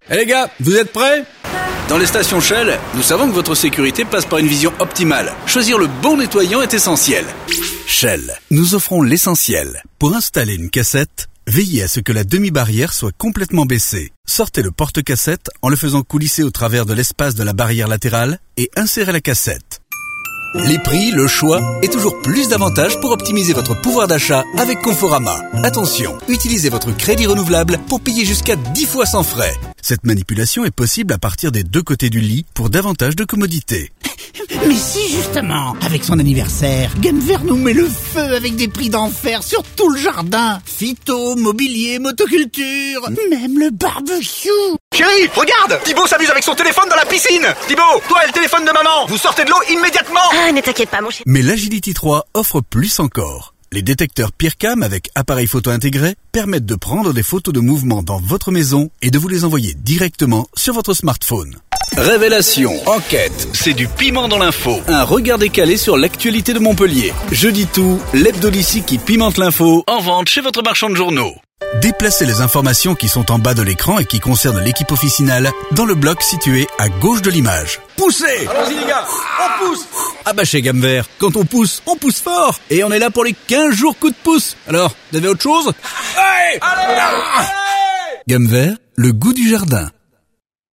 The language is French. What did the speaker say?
Eh les gars, vous êtes prêts ? Dans les stations Shell, nous savons que votre sécurité passe par une vision optimale. Choisir le bon nettoyant est essentiel. Shell, nous offrons l'essentiel. Pour installer une cassette, veillez à ce que la demi-barrière soit complètement baissée. Sortez le porte-cassette en le faisant coulisser au travers de l'espace de la barrière latérale et insérez la cassette. Les prix, le choix et toujours plus d'avantages pour optimiser votre pouvoir d'achat avec Conforama. Attention, utilisez votre crédit renouvelable pour payer jusqu'à 10 fois sans frais. Cette manipulation est possible à partir des deux côtés du lit pour davantage de commodité. Mais si justement, avec son anniversaire, Gamever nous met le feu avec des prix d'enfer sur tout le jardin. Phyto, mobilier, motoculture, même le barbecue. Chérie, regarde, Thibaut s'amuse avec son téléphone dans la piscine. Thibaut, toi et le téléphone de maman, vous sortez de l'eau immédiatement. Ah, ne t'inquiète pas mon chéri. Mais l'Agility 3 offre plus encore. Les détecteurs PeerCam avec appareil photo intégré permettent de prendre des photos de mouvement dans votre maison et de vous les envoyer directement sur votre smartphone. Révélation, enquête, c'est du piment dans l'info. Un regard décalé sur l'actualité de Montpellier. Je dis tout, l'hebdo d'ici qui pimente l'info, en vente chez votre marchand de journaux. Déplacez les informations qui sont en bas de l'écran et qui concernent l'équipe officinale dans le bloc situé à gauche de l'image. Poussez! Allons-y les gars, on pousse. Ah bah chez Gamever, quand on pousse fort. Et on est là pour les 15 jours coup de pouce. Alors, vous avez autre chose? Allez, allez. Gamever, le goût du jardin.